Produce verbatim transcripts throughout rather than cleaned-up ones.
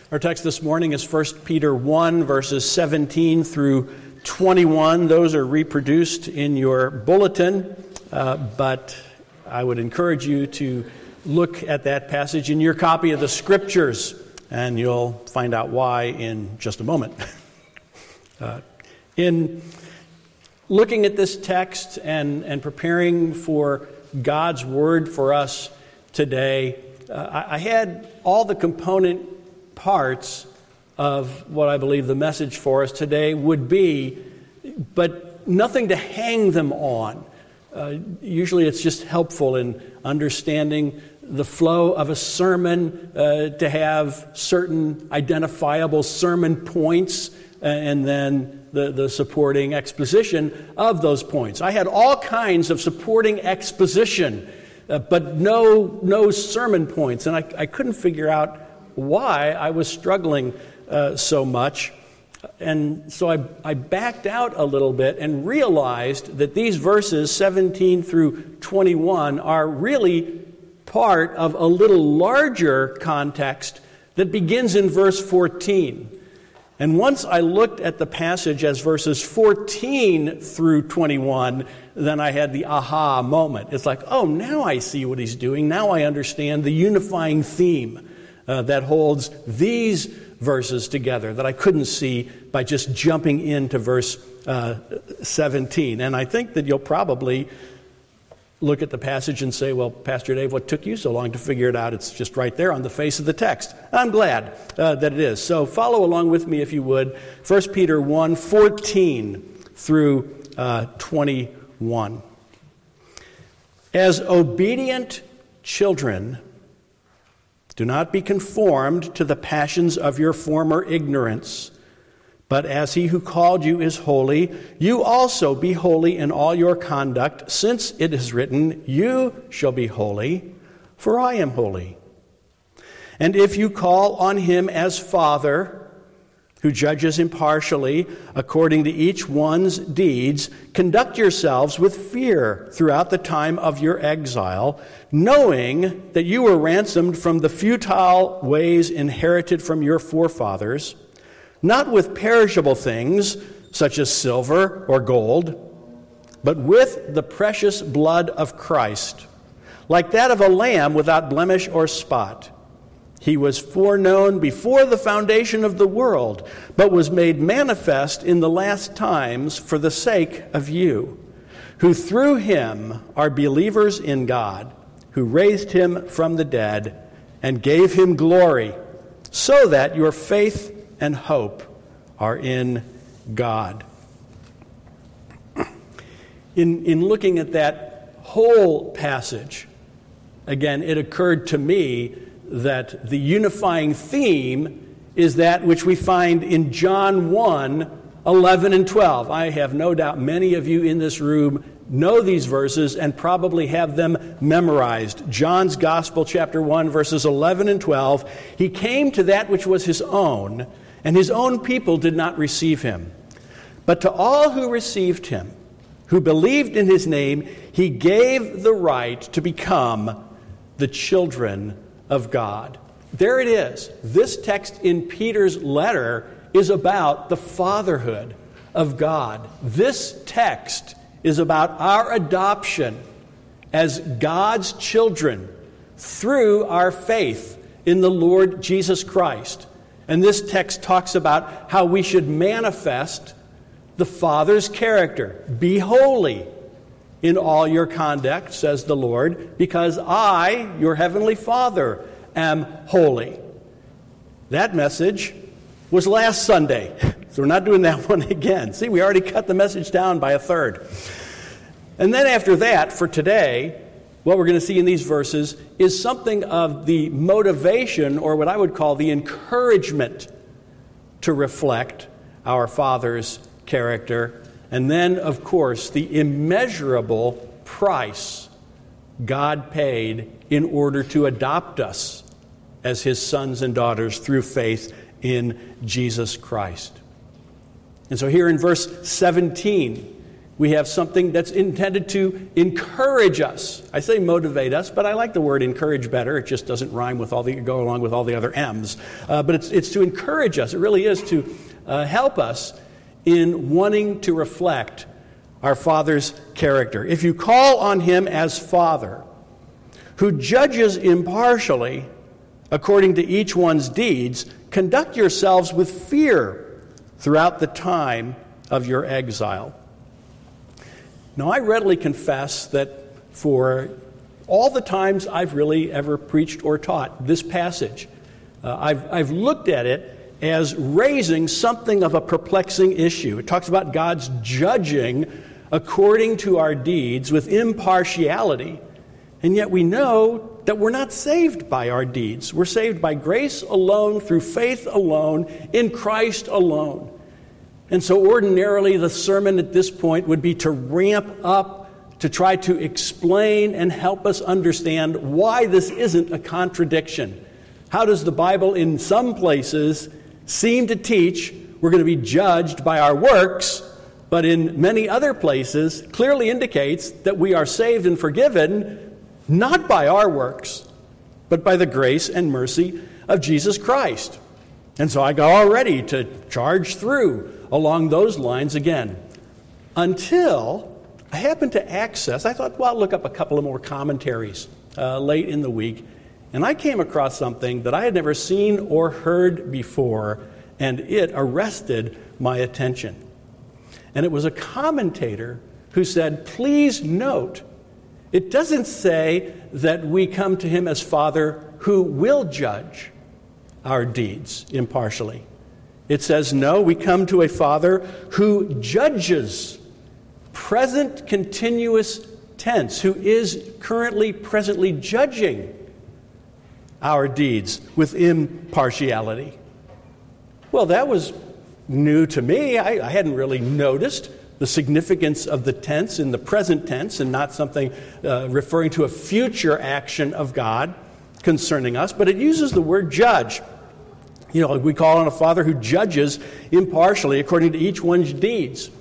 Our text this morning is First Peter one, verses seventeen through twenty-one. Those are reproduced in your bulletin, uh, but I would encourage you to look at that passage in your copy of the Scriptures, and you'll find out why in just a moment. uh, in looking at this text and, and preparing for God's Word for us today, uh, I, I had all the component parts of what I believe the message for us today would be, but nothing to hang them on. Uh, usually it's just helpful in understanding the flow of a sermon uh, to have certain identifiable sermon points uh, and then the, the supporting exposition of those points. I had all kinds of supporting exposition, uh, but no, no sermon points, and I, I couldn't figure out why I was struggling uh, so much. And so I, I backed out a little bit and realized that these verses seventeen through twenty-one are really part of a little larger context that begins in verse fourteen. And once I looked at the passage as verses fourteen through twenty-one, then I had the aha moment. It's like, oh, now I see what he's doing. Now I understand the unifying theme Uh, that holds these verses together that I couldn't see by just jumping into verse uh, seventeen. And I think that you'll probably look at the passage and say, well, Pastor Dave, what took you so long to figure it out? It's just right there on the face of the text. I'm glad uh, that it is. So follow along with me if you would. First Peter one, fourteen through uh, twenty-one. As obedient children, do not be conformed to the passions of your former ignorance, but as he who called you is holy, you also be holy in all your conduct, since it is written, you shall be holy, for I am holy. And if you call on him as Father, who judges impartially according to each one's deeds, conduct yourselves with fear throughout the time of your exile, knowing that you were ransomed from the futile ways inherited from your forefathers, not with perishable things such as silver or gold, but with the precious blood of Christ, like that of a lamb without blemish or spot. He was foreknown before the foundation of the world, but was made manifest in the last times for the sake of you, who through him are believers in God, who raised him from the dead and gave him glory, so that your faith and hope are in God. In, in looking at that whole passage, again, it occurred to me that the unifying theme is that which we find in John one, eleven and twelve. I have no doubt many of you in this room know these verses and probably have them memorized. John's Gospel, chapter one, verses eleven and twelve. He came to that which was his own, and his own people did not receive him. But to all who received him, who believed in his name, he gave the right to become the children of God. There it is. This text in Peter's letter is about the fatherhood of God. This text is about our adoption as God's children through our faith in the Lord Jesus Christ. And this text talks about how we should manifest the Father's character. Be holy in all your conduct, says the Lord, because I, your heavenly Father, am holy. That message was last Sunday, so we're not doing that one again. See, we already cut the message down by a third. And then after that, for today, what we're going to see in these verses is something of the motivation, or what I would call the encouragement, to reflect our Father's character. And then, of course, the immeasurable price God paid in order to adopt us as his sons and daughters through faith in Jesus Christ. And so here in verse seventeen, We have something that's intended to encourage us. I say motivate us, but I like the word encourage better. It just doesn't rhyme with all the go along with all the other M's. Uh, but it's it's to encourage us. It really is to uh, help us in wanting to reflect our Father's character. If you call on him as Father, who judges impartially according to each one's deeds, conduct yourselves with fear throughout the time of your exile. Now, I readily confess that for all the times I've really ever preached or taught this passage, uh, I've, I've looked at it as raising something of a perplexing issue. It talks about God's judging according to our deeds with impartiality, and yet we know that we're not saved by our deeds. We're saved by grace alone, through faith alone, in Christ alone. And so ordinarily the sermon at this point would be to ramp up, to try to explain and help us understand why this isn't a contradiction. How does the Bible in some places seem to teach we're going to be judged by our works, but in many other places clearly indicates that we are saved and forgiven not by our works, but by the grace and mercy of Jesus Christ. And so I got all ready to charge through along those lines again, until I happened to access, I thought, well, I'll look up a couple of more commentaries uh, late in the week, and I came across something that I had never seen or heard before, and it arrested my attention. And it was a commentator who said, please note, it doesn't say that we come to him as Father who will judge our deeds impartially. It says, no, we come to a Father who judges, present continuous tense, who is currently, presently judging our deeds with impartiality. Well, that was new to me. I, I hadn't really noticed the significance of the tense in the present tense and not something uh, referring to a future action of God concerning us, but it uses the word judge. You know, we call on a Father who judges impartially according to each one's deeds.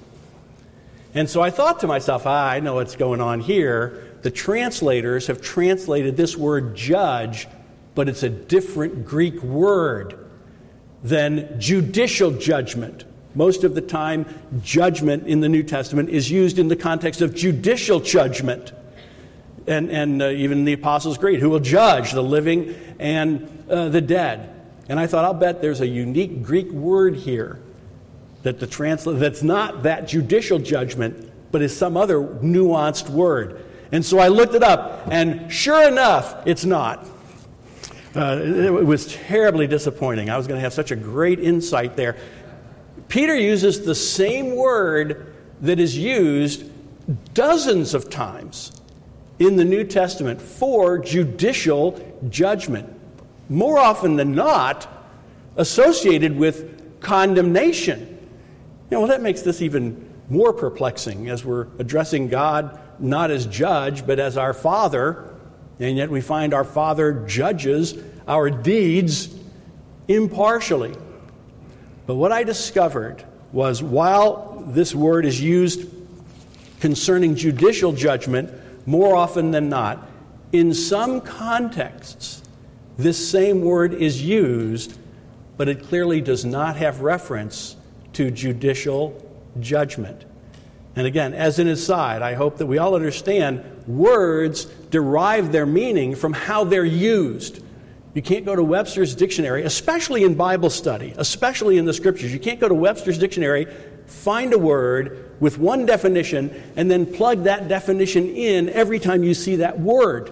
And so I thought to myself, ah, I know what's going on here. The translators have translated this word judge, but it's a different Greek word than judicial judgment. Most of the time, judgment in the New Testament is used in the context of judicial judgment. And, and uh, even the Apostles' Creed, who will judge the living and uh, the dead. And I thought, I'll bet there's a unique Greek word here that the transla- that's not that judicial judgment, but is some other nuanced word. And so I looked it up, and sure enough, it's not. Uh, it, it was terribly disappointing. I was going to have such a great insight there. Peter uses the same word that is used dozens of times in the New Testament for judicial judgment. More often than not, associated with condemnation. You know, well, that makes this even more perplexing as we're addressing God not as judge, but as our Father, and yet we find our Father judges our deeds impartially. But what I discovered was while this word is used concerning judicial judgment more often than not, in some contexts, this same word is used, but it clearly does not have reference to judicial judgment. And again, as an aside, I hope that we all understand words derive their meaning from how they're used. You can't go to Webster's dictionary, especially in Bible study, especially in the Scriptures. You can't go to Webster's dictionary, find a word with one definition, and then plug that definition in every time you see that word.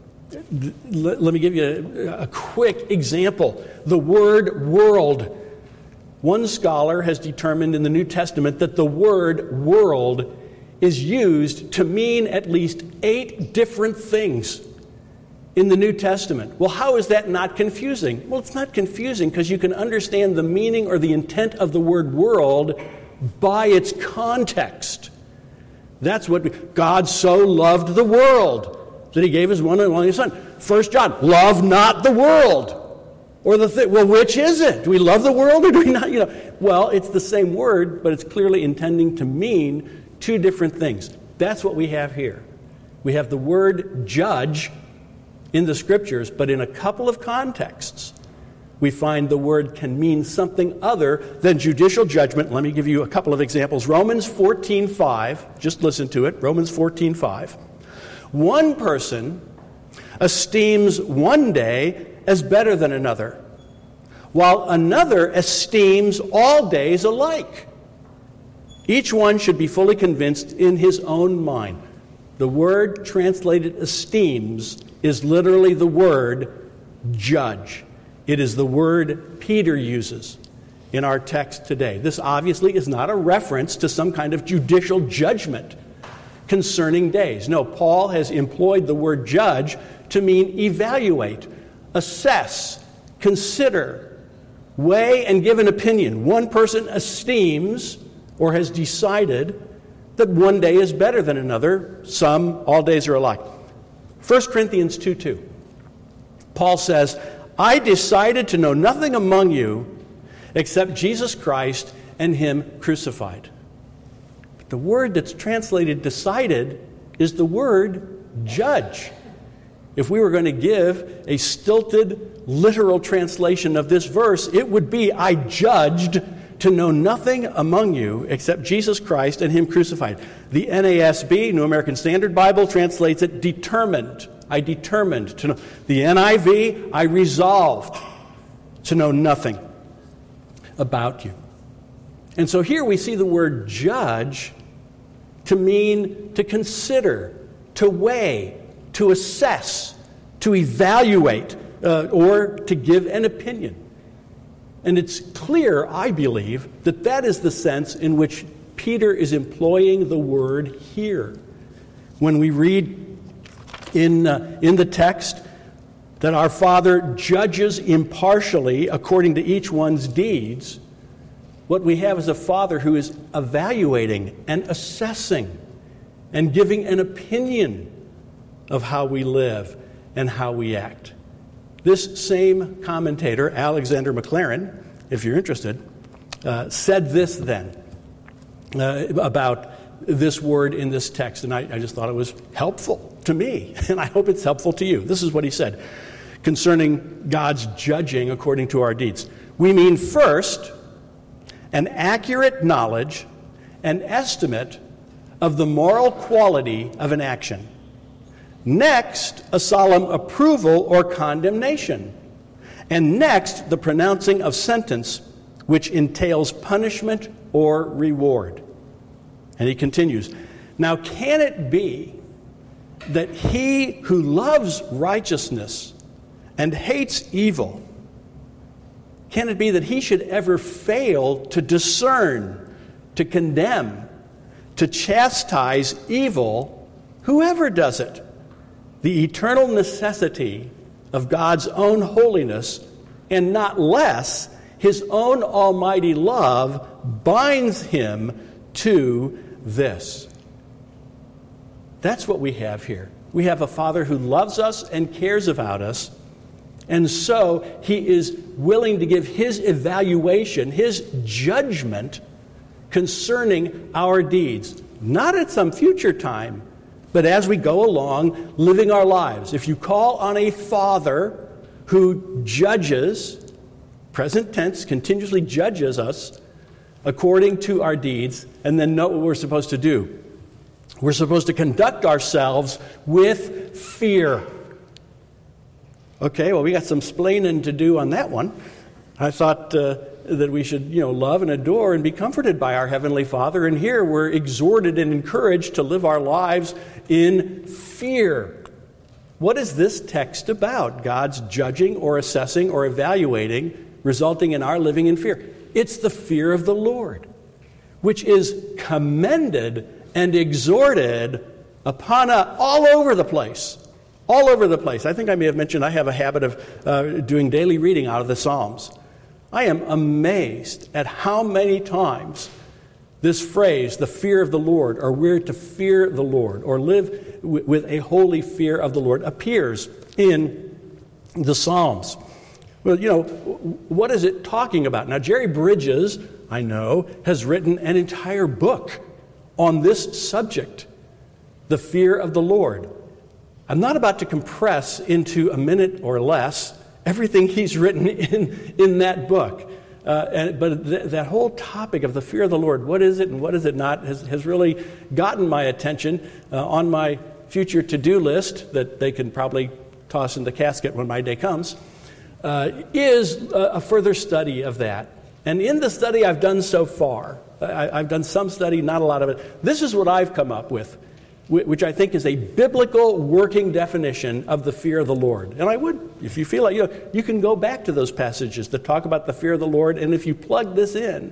Let me give you a, a quick example. The word world. One scholar has determined in the New Testament that the word world is used to mean at least eight different things in the New Testament. Well, how is that not confusing? Well, it's not confusing because you can understand the meaning or the intent of the word world by its context. That's what God so loved the world that he gave his one and only Son. First John, love not the world. Or the thing, well, which is it? Do we love the world or do we not? You know, well, it's the same word, but it's clearly intending to mean two different things. That's what we have here. We have the word judge in the Scriptures, but in a couple of contexts, we find the word can mean something other than judicial judgment. Let me give you a couple of examples. Romans fourteen five, just listen to it, Romans fourteen five. One person esteems one day as better than another, while another esteems all days alike. Each one should be fully convinced in his own mind. The word translated esteems is literally the word judge. It is the word Peter uses in our text today. This obviously is not a reference to some kind of judicial judgment concerning days. No, Paul has employed the word judge to mean evaluate, assess, consider, weigh, and give an opinion. One person esteems or has decided that one day is better than another. Some, all days are alike. First Corinthians two two. Paul says, I decided to know nothing among you except Jesus Christ and Him crucified. But the word that's translated decided is the word judge. If we were going to give a stilted, literal translation of this verse, it would be, I judged to know nothing among you except Jesus Christ and Him crucified. The N A S B, New American Standard Bible, translates it determined. I determined to know. The N I V, I resolved to know nothing about you. And so here we see the word judge to mean to consider, to weigh, to assess, to evaluate, uh, or to give an opinion. And it's clear, I believe, that that is the sense in which Peter is employing the word here. When we read in, uh, in the text that our Father judges impartially according to each one's deeds, what we have is a Father who is evaluating and assessing and giving an opinion of how we live and how we act. This same commentator, Alexander McLaren, if you're interested, uh, said this then uh, about this word in this text, and I, I just thought it was helpful to me, and I hope it's helpful to you. This is what he said concerning God's judging according to our deeds. We mean, first, an accurate knowledge and estimate of the moral quality of an action. Next, a solemn approval or condemnation. And next, the pronouncing of sentence, which entails punishment or reward. And he continues, now can it be that he who loves righteousness and hates evil, can it be that he should ever fail to discern, to condemn, to chastise evil, whoever does it? The eternal necessity of God's own holiness, and not less, His own almighty love binds Him to this. That's what we have here. We have a Father who loves us and cares about us, and so He is willing to give His evaluation, His judgment concerning our deeds, not at some future time, but as we go along living our lives. If you call on a Father who judges, present tense, continuously judges us according to our deeds, and then know what we're supposed to do. We're supposed to conduct ourselves with fear. Okay, well, we got some splaining to do on that one. I thought uh, that we should, you know, love and adore and be comforted by our Heavenly Father. And here we're exhorted and encouraged to live our lives in fear. What is this text about? God's judging or assessing or evaluating, resulting in our living in fear. It's the fear of the Lord, which is commended and exhorted upon us all over the place. All over the place. I think I may have mentioned I have a habit of uh, doing daily reading out of the Psalms. I am amazed at how many times this phrase, the fear of the Lord, or we're to fear the Lord, or live w- with a holy fear of the Lord, appears in the Psalms. Well, you know, what is it talking about? Now, Jerry Bridges, I know, has written an entire book on this subject, the fear of the Lord. I'm not about to compress into a minute or less everything he's written in, in that book. Uh, and, but th- that whole topic of the fear of the Lord, what is it and what is it not, has, has really gotten my attention uh, on my future to-do list that they can probably toss in the casket when my day comes, uh, is a, a further study of that. And in the study I've done so far, I, I've done some study, not a lot of it, this is what I've come up with, which I think is a biblical working definition of the fear of the Lord. And I would, if you feel like, you know, you can go back to those passages that talk about the fear of the Lord, and if you plug this in,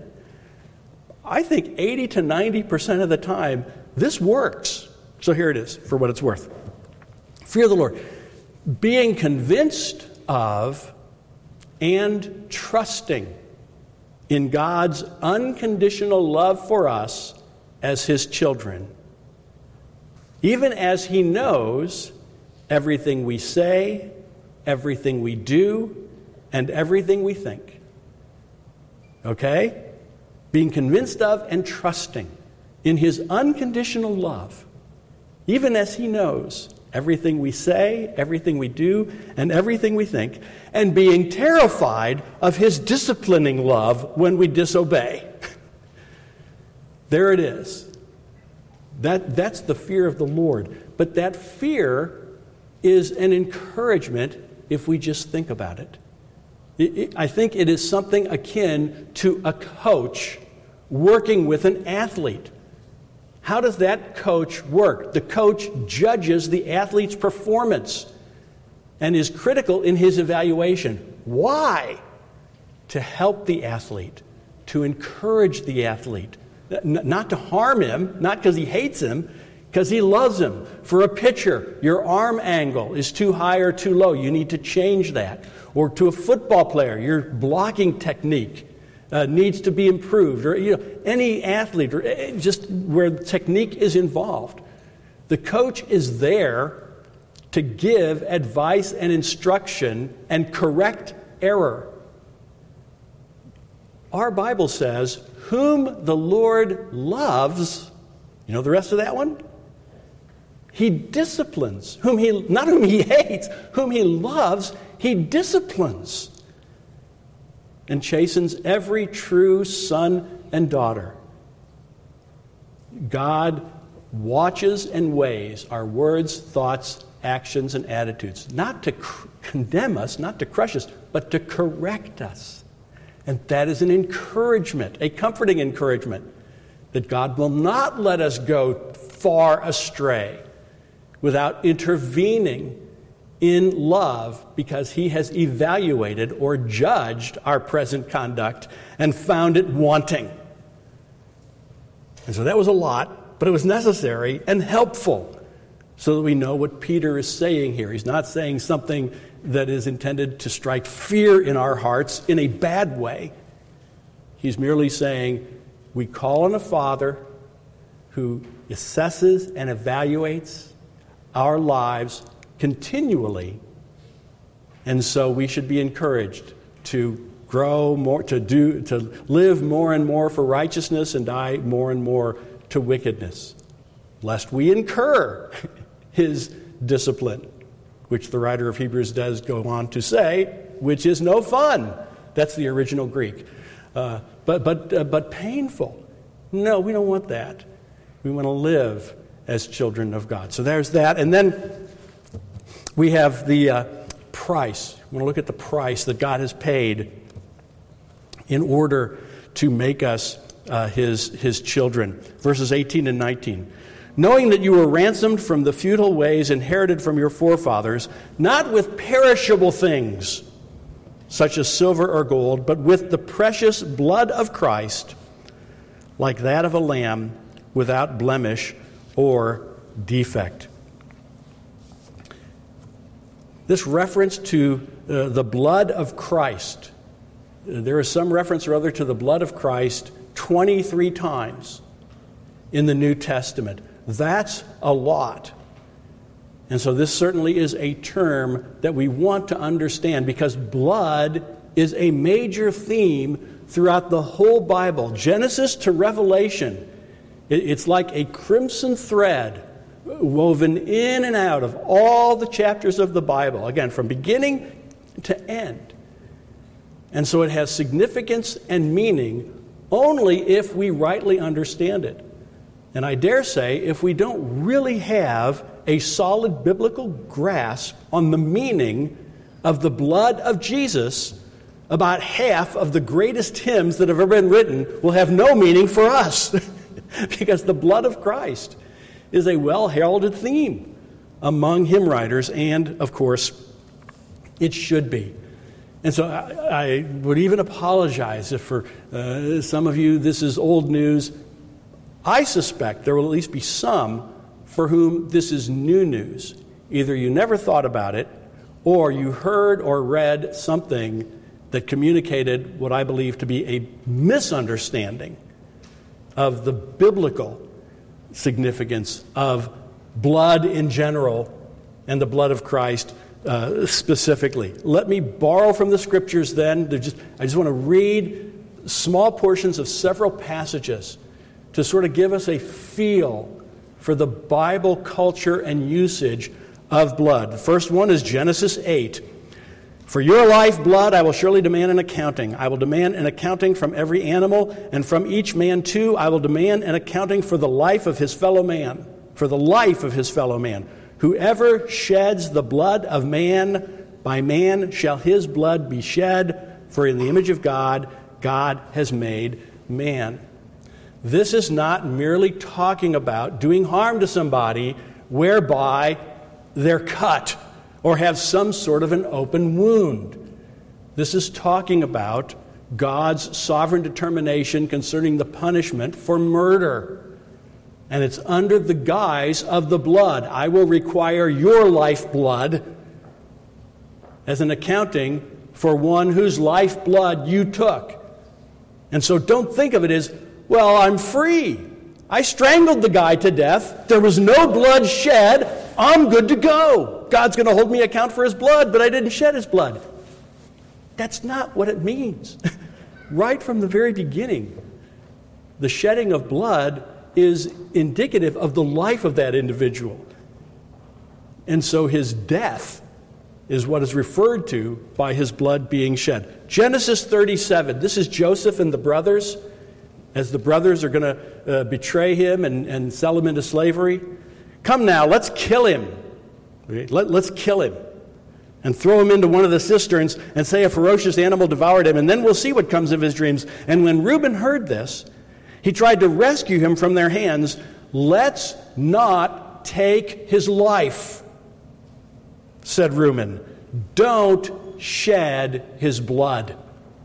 I think eighty to ninety percent of the time, this works. So here it is, for what it's worth. Fear of the Lord. Being convinced of and trusting in God's unconditional love for us as His children, even as He knows everything we say, everything we do, and everything we think. Okay? Being convinced of and trusting in His unconditional love, even as He knows everything we say, everything we do, and everything we think, and being terrified of His disciplining love when we disobey. There it is. That, that's the fear of the Lord. But that fear is an encouragement if we just think about it. It, it. I think it is something akin to a coach working with an athlete. How does that coach work? The coach judges the athlete's performance and is critical in his evaluation. Why? To help the athlete, to encourage the athlete. Not to harm him, not because he hates him, because he loves him. For a pitcher, your arm angle is too high or too low. You need to change that. Or to a football player, your blocking technique uh, needs to be improved. Or you know, any athlete, or just where technique is involved. The coach is there to give advice and instruction and correct error. Our Bible says, whom the Lord loves, you know the rest of that one? He disciplines. Whom he, not whom he hates, whom he loves, he disciplines. And chastens every true son and daughter. God watches and weighs our words, thoughts, actions, and attitudes. Not to cr- condemn us, not to crush us, but to correct us. And that is an encouragement, a comforting encouragement, that God will not let us go far astray without intervening in love, because He has evaluated or judged our present conduct and found it wanting. And so that was a lot, but it was necessary and helpful so that we know what Peter is saying here. He's not saying something that is intended to strike fear in our hearts in a bad way. He's merely saying we call on a Father who assesses and evaluates our lives continually, and so we should be encouraged to grow more, to do, to live more and more for righteousness and die more and more to wickedness, lest we incur His discipline, which the writer of Hebrews does go on to say, which is no fun. That's the original Greek. Uh, but but uh, but painful. No, we don't want that. We want to live as children of God. So there's that. And then we have the uh, price. We want to look at the price that God has paid in order to make us uh, his, his children. Verses eighteen and nineteen. Knowing that you were ransomed from the futile ways inherited from your forefathers, not with perishable things, such as silver or gold, but with the precious blood of Christ, like that of a lamb, without blemish or defect. This reference to uh, the blood of Christ, uh, there is some reference or other to the blood of Christ twenty-three times in the New Testament. That's a lot. And so this certainly is a term that we want to understand, because blood is a major theme throughout the whole Bible. Genesis to Revelation It's like a crimson thread woven in and out of all the chapters of the Bible, again, from beginning to end. And so it has significance and meaning only if we rightly understand it. And I dare say, if we don't really have a solid biblical grasp on the meaning of the blood of Jesus, about half of the greatest hymns that have ever been written will have no meaning for us. Because the blood of Christ is a well-heralded theme among hymn writers, and, of course, it should be. And so I, I would even apologize if for uh, some of you this is old news. I suspect there will at least be some for whom this is new news. Either you never thought about it, or you heard or read something that communicated what I believe to be a misunderstanding of the biblical significance of blood in general and the blood of Christ uh, specifically. Let me borrow from the scriptures then. Just, I just want to read small portions of several passages to sort of give us a feel for the Bible culture and usage of blood. The first one is Genesis eight. For your lifeblood I will surely demand an accounting. I will demand an accounting from every animal, and from each man too I will demand an accounting for the life of his fellow man. For the life of his fellow man. Whoever sheds the blood of man, by man shall his blood be shed, for in the image of God, God has made man. This is not merely talking about doing harm to somebody whereby they're cut or have some sort of an open wound. This is talking about God's sovereign determination concerning the punishment for murder. And it's under the guise of the blood. I will require your lifeblood as an accounting for one whose lifeblood you took. And so don't think of it as, well, I'm free. I strangled the guy to death. There was no blood shed. I'm good to go. God's going to hold me account for his blood, but I didn't shed his blood. That's not what it means. Right from the very beginning, the shedding of blood is indicative of the life of that individual. And so his death is what is referred to by his blood being shed. Genesis thirty-seven, this is Joseph and the brothers, as the brothers are going to uh, betray him and, and sell him into slavery. Come now, let's kill him. Let, let's kill him and throw him into one of the cisterns and say a ferocious animal devoured him, and then we'll see what comes of his dreams. And when Reuben heard this, he tried to rescue him from their hands. Let's not take his life, said Reuben. Don't shed his blood.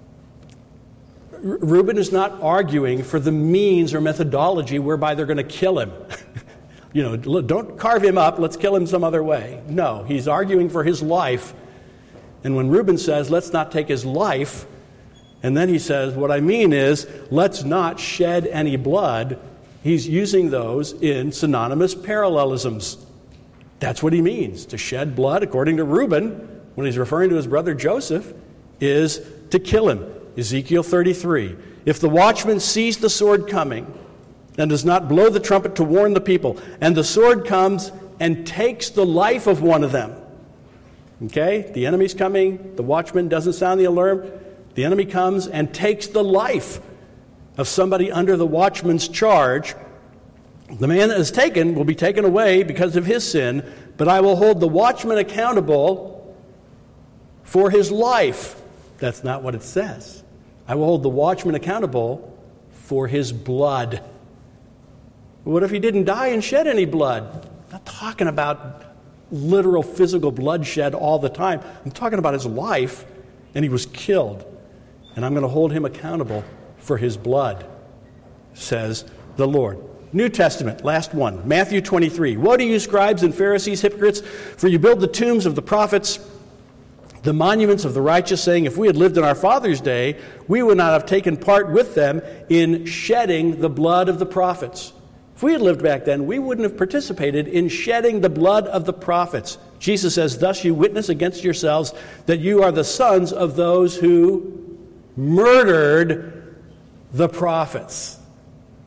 Reuben is not arguing for the means or methodology whereby they're going to kill him. You know, don't carve him up, let's kill him some other way. No, he's arguing for his life. And when Reuben says, let's not take his life, and then he says, what I mean is, let's not shed any blood, he's using those in synonymous parallelisms. That's what he means. To shed blood, according to Reuben, when he's referring to his brother Joseph, is to kill him. Ezekiel thirty-three. If the watchman sees the sword coming, and does not blow the trumpet to warn the people, and the sword comes and takes the life of one of them. Okay? The enemy's coming, the watchman doesn't sound the alarm, the enemy comes and takes the life of somebody under the watchman's charge. The man that is taken will be taken away because of his sin, but I will hold the watchman accountable for his life. That's not what it says. I will hold the watchman accountable for his blood. What if he didn't die and shed any blood? I'm not talking about literal physical bloodshed all the time. I'm talking about his life, and he was killed. And I'm going to hold him accountable for his blood, says the Lord. New Testament, last one, Matthew twenty-three. Woe to you, scribes and Pharisees, hypocrites, for you build the tombs of the prophets, the monuments of the righteous, saying, if we had lived in our fathers' day, we would not have taken part with them in shedding the blood of the prophets. If we had lived back then, we wouldn't have participated in shedding the blood of the prophets. Jesus says, thus you witness against yourselves that you are the sons of those who murdered the prophets.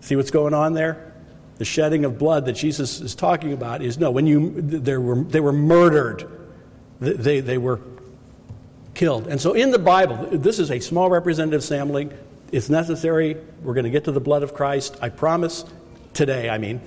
See what's going on there? The shedding of blood that Jesus is talking about is, no, when you, they were, they were murdered. They, they were killed. And so in the Bible, this is a small representative sampling. It's necessary. We're going to get to the blood of Christ. I promise. Today, I mean.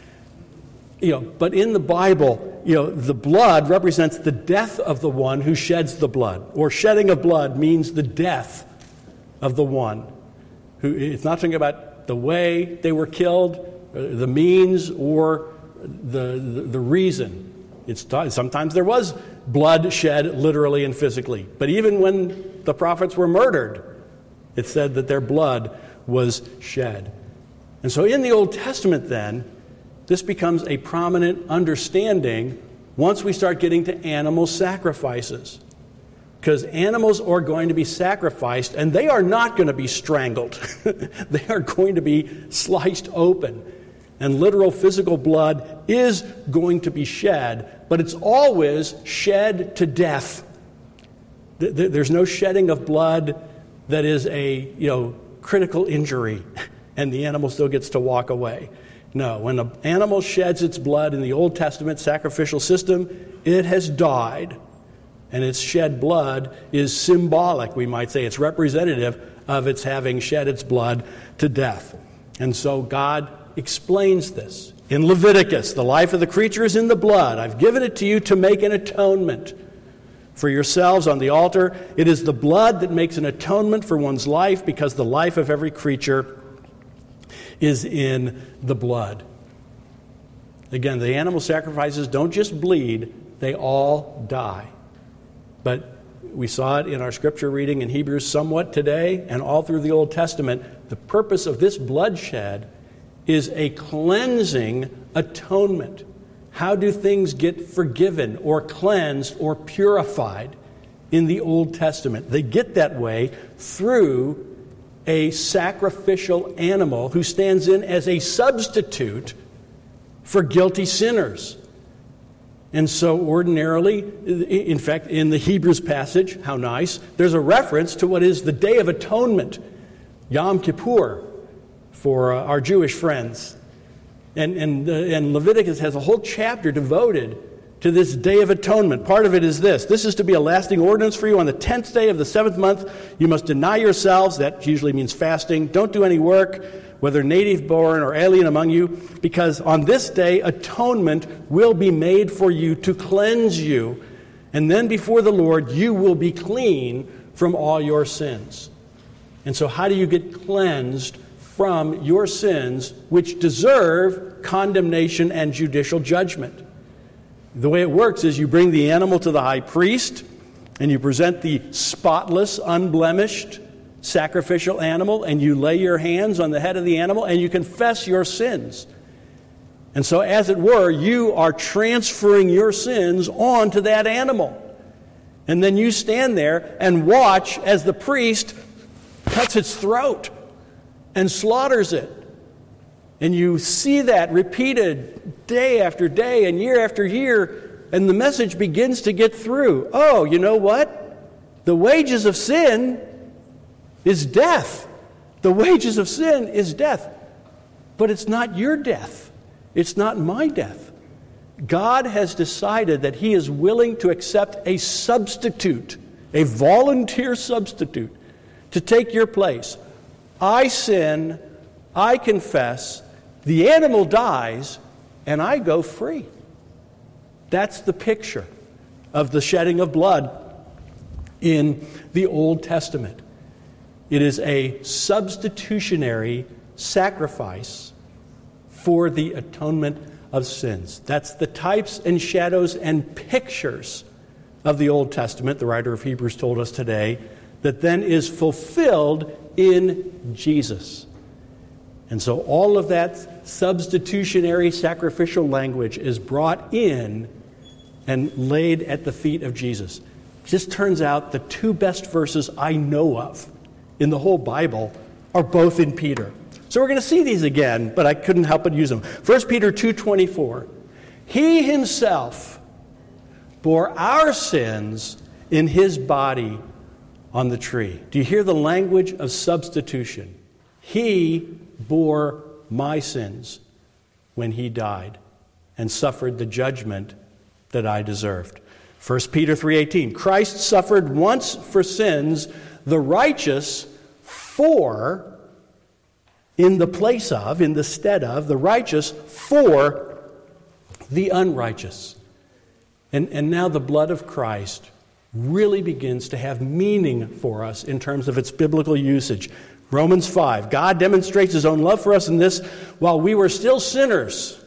You know, but in the Bible, you know, the blood represents the death of the one who sheds the blood. Or shedding of blood means the death of the one who, it's not talking about the way they were killed, the means, or the, the, the reason. It's sometimes there was blood shed literally and physically. But even when the prophets were murdered, it said that their blood was shed. And so in the Old Testament then, this becomes a prominent understanding once we start getting to animal sacrifices. Because animals are going to be sacrificed, and they are not going to be strangled. They are going to be sliced open. And literal physical blood is going to be shed, but it's always shed to death. There's no shedding of blood that is a, you know, critical injury, and the animal still gets to walk away. No, when an animal sheds its blood in the Old Testament sacrificial system, it has died. And its shed blood is symbolic, we might say. It's representative of its having shed its blood to death. And so God explains this. In Leviticus, the life of the creature is in the blood. I've given it to you to make an atonement for yourselves on the altar. It is the blood that makes an atonement for one's life, because the life of every creature is in the blood. Again, the animal sacrifices don't just bleed, they all die. But we saw it in our scripture reading in Hebrews somewhat today and all through the Old Testament. The purpose of this bloodshed is a cleansing atonement. How do things get forgiven or cleansed or purified in the Old Testament? They get that way through a sacrificial animal who stands in as a substitute for guilty sinners. And so ordinarily, in fact, in the Hebrews passage, how nice, there's a reference to what is the Day of Atonement, Yom Kippur, for uh, our Jewish friends. And, and, uh, and Leviticus has a whole chapter devoted to this Day of Atonement. Part of it is this. This is to be a lasting ordinance for you. On the tenth day of the seventh month, you must deny yourselves. That usually means fasting. Don't do any work, whether native-born or alien among you, because on this day atonement will be made for you to cleanse you. And then before the Lord, you will be clean from all your sins. And so how do you get cleansed from your sins, which deserve condemnation and judicial judgment? The way it works is you bring the animal to the high priest, and you present the spotless, unblemished sacrificial animal, and you lay your hands on the head of the animal, and you confess your sins. And so, as it were, you are transferring your sins onto that animal. And then you stand there and watch as the priest cuts its throat and slaughters it. And you see that repeated day after day and year after year, and the message begins to get through. Oh, you know what? The wages of sin is death. The wages of sin is death. But it's not your death. It's not my death. God has decided that He is willing to accept a substitute, a volunteer substitute, to take your place. I sin, I confess, the animal dies, and I go free. That's the picture of the shedding of blood in the Old Testament. It is a substitutionary sacrifice for the atonement of sins. That's the types and shadows and pictures of the Old Testament, the writer of Hebrews told us today, that then is fulfilled in Jesus. And so all of that substitutionary sacrificial language is brought in and laid at the feet of Jesus. It just turns out the two best verses I know of in the whole Bible are both in Peter. So we're going to see these again, but I couldn't help but use them. First Peter two twenty-four. He Himself bore our sins in His body on the tree. Do you hear the language of substitution? He bore my sins when he died and suffered the judgment that I deserved. First Peter three eighteen, Christ suffered once for sins, the righteous for, in the place of, in the stead of, the righteous for the unrighteous. And, and now the blood of Christ really begins to have meaning for us in terms of its biblical usage. Romans five, God demonstrates his own love for us in this: while we were still sinners,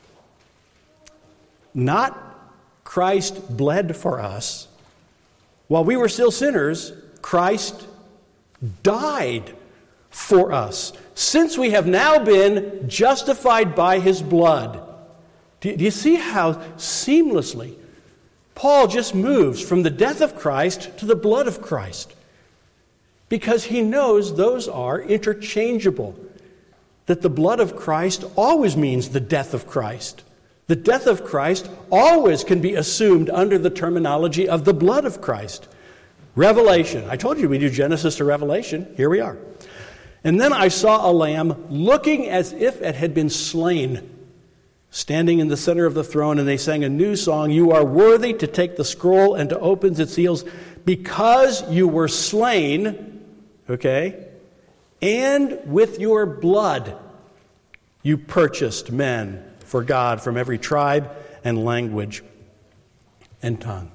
not Christ bled for us. While we were still sinners, Christ died for us. Since we have now been justified by his blood. Do you see how seamlessly Paul just moves from the death of Christ to the blood of Christ? Because he knows those are interchangeable. That the blood of Christ always means the death of Christ. The death of Christ always can be assumed under the terminology of the blood of Christ. Revelation. I told you we do Genesis to Revelation. Here we are. And then I saw a lamb looking as if it had been slain, standing in the center of the throne, and they sang a new song. You are worthy to take the scroll and to open its seals, because you were slain, okay, and with your blood you purchased men for God from every tribe and language and tongue.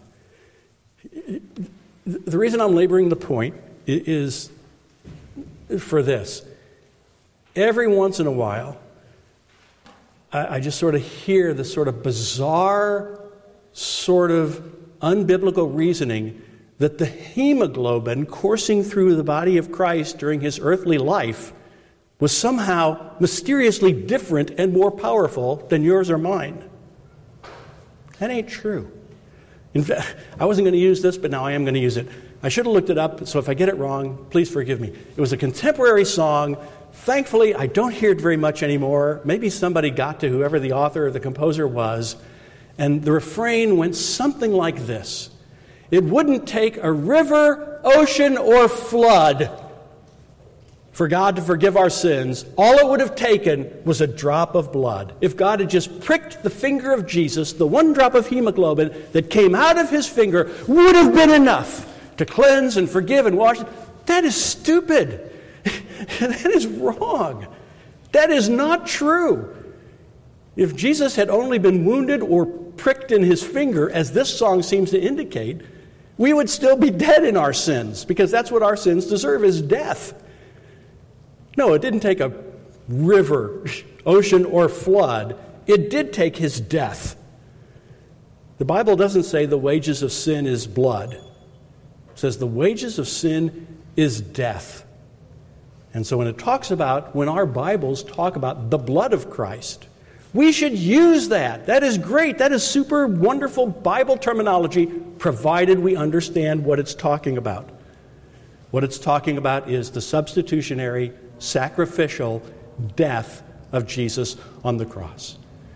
The reason I'm laboring the point is for this. Every once in a while, I just sort of hear this sort of bizarre, sort of unbiblical reasoning that the hemoglobin coursing through the body of Christ during his earthly life was somehow mysteriously different and more powerful than yours or mine. That ain't true. In fact, I wasn't going to use this, but now I am going to use it. I should have looked it up, so if I get it wrong, please forgive me. It was a contemporary song. Thankfully, I don't hear it very much anymore. Maybe somebody got to whoever the author or the composer was, and the refrain went something like this. It wouldn't take a river, ocean, or flood for God to forgive our sins. All it would have taken was a drop of blood. If God had just pricked the finger of Jesus, the one drop of hemoglobin that came out of his finger would have been enough to cleanse and forgive and wash. That is stupid. That is wrong. That is not true. If Jesus had only been wounded or pricked in his finger, as this song seems to indicate, we would still be dead in our sins, because that's what our sins deserve, is death. No, it didn't take a river, ocean, or flood. It did take his death. The Bible doesn't say the wages of sin is blood. It says the wages of sin is death. And so when it talks about, when our Bibles talk about the blood of Christ, we should use that. That is great. That is super wonderful Bible terminology, provided we understand what it's talking about. What it's talking about is the substitutionary, sacrificial death of Jesus on the cross.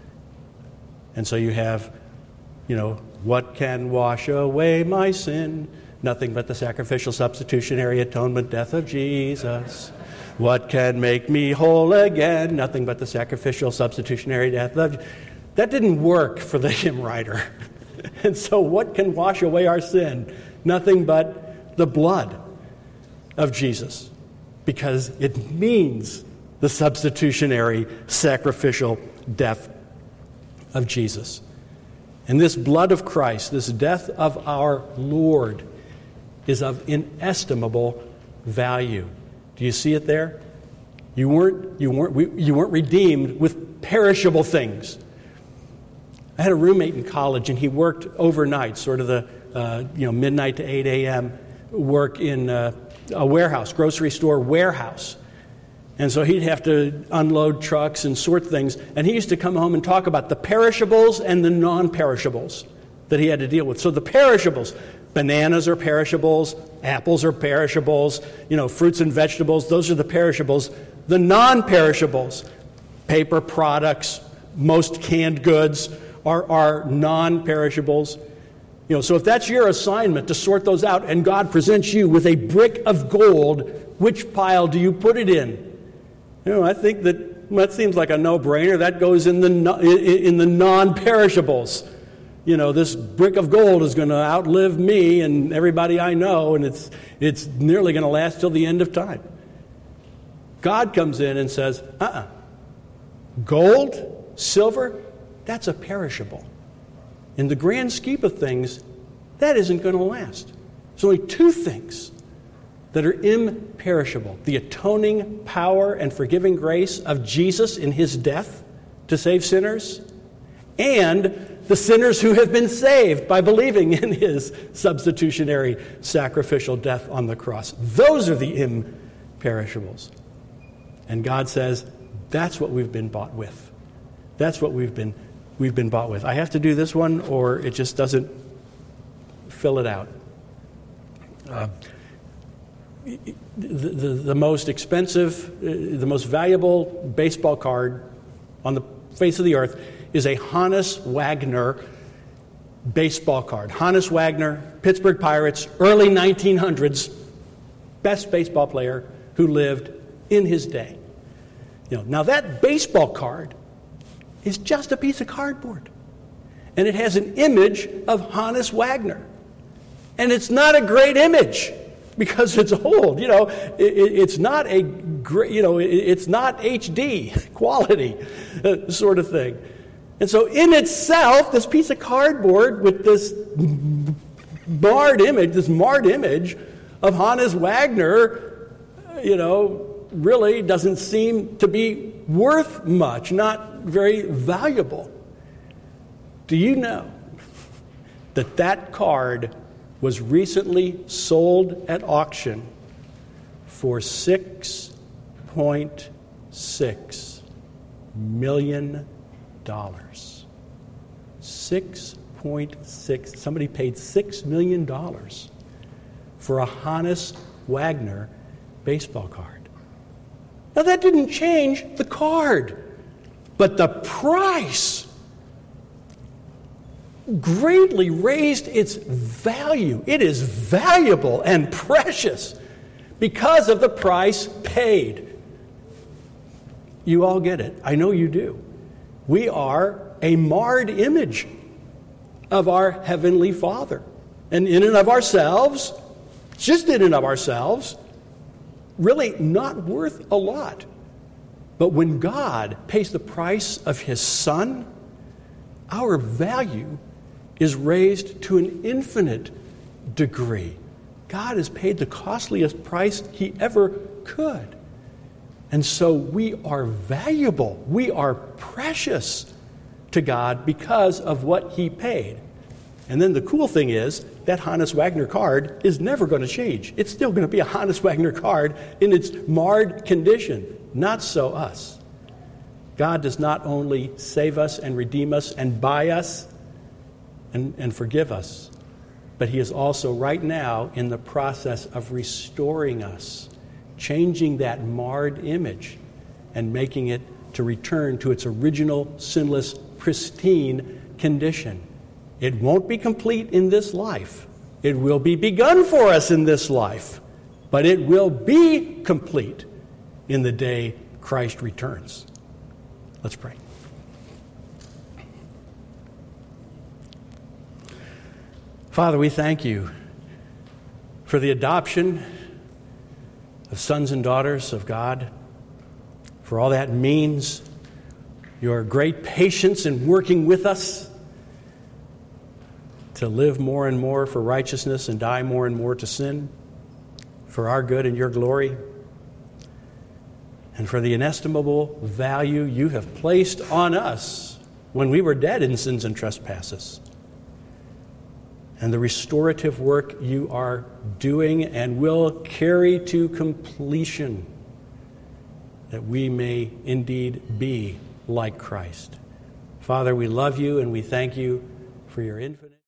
And so you have, you know, what can wash away my sin? Nothing but the sacrificial, substitutionary atonement death of Jesus. What can make me whole again? Nothing but the sacrificial, substitutionary death of Jesus. That didn't work for the hymn writer. And so what can wash away our sin? Nothing but the blood of Jesus, because it means the substitutionary, sacrificial death of Jesus. And this blood of Christ, this death of our Lord, is of inestimable value. Do you see it there? You weren't, you weren't, you weren't redeemed with perishable things. I had a roommate in college, and he worked overnight, sort of the uh, you know midnight to eight a.m. work in uh, a warehouse, grocery store warehouse. And so he'd have to unload trucks and sort things. And he used to come home and talk about the perishables and the non-perishables that he had to deal with. So the perishables, bananas are perishables, apples are perishables, you know, fruits and vegetables, those are the perishables. The non-perishables, paper products, most canned goods are, are non-perishables. You know, so if that's your assignment, to sort those out, and God presents you with a brick of gold, which pile do you put it in? You know, I think that well, that seems like a no-brainer. That goes in the no, in, in the non-perishables. You know, this brick of gold is going to outlive me and everybody I know, and it's it's nearly going to last till the end of time. God comes in and says, uh-uh. Gold, silver, that's a perishable. In the grand scheme of things, that isn't going to last. There's only two things that are imperishable: the atoning power and forgiving grace of Jesus in his death to save sinners, and the sinners who have been saved by believing in his substitutionary sacrificial death on the cross. Those are the imperishables. And God says, that's what we've been bought with. That's what we've been we've been bought with. I have to do this one, or it just doesn't fill it out. Uh, the, the, the most expensive, uh, the most valuable baseball card on the face of the earth is a Honus Wagner baseball card. Honus Wagner, Pittsburgh Pirates, early nineteen hundreds, best baseball player who lived in his day. You know, now that baseball card is just a piece of cardboard. And it has an image of Honus Wagner. And it's not a great image because it's old. You know, it, it's not a great, you know, it, it's not H D quality uh, sort of thing. And so in itself, this piece of cardboard with this marred image, this marred image of Honus Wagner, you know, really doesn't seem to be worth much, not very valuable. Do you know that that card was recently sold at auction for six point six million dollars? six point six. Somebody paid six million dollars for a Honus Wagner baseball card. Now, that didn't change the card, but the price greatly raised its value. It is valuable and precious because of the price paid. You all get it. I know you do. We are a marred image of our Heavenly Father. And in and of ourselves, just in and of ourselves, really not worth a lot. But when God pays the price of his Son, our value is raised to an infinite degree. God has paid the costliest price he ever could. And so we are valuable. We are precious to God because of what he paid. And then the cool thing is that Honus Wagner card is never going to change. It's still going to be a Honus Wagner card in its marred condition. Not so us. God does not only save us and redeem us and buy us and, and forgive us, but he is also right now in the process of restoring us, changing that marred image and making it to return to its original sinless, pristine condition. It won't be complete in this life. It will be begun for us in this life, but it will be complete in the day Christ returns. Let's pray. Father, we thank you for the adoption of sons and daughters of God, for all that means, your great patience in working with us to live more and more for righteousness and die more and more to sin, for our good and your glory, and for the inestimable value you have placed on us when we were dead in sins and trespasses, and the restorative work you are doing and will carry to completion, that we may indeed be like Christ. Father, we love you and we thank you for your infinite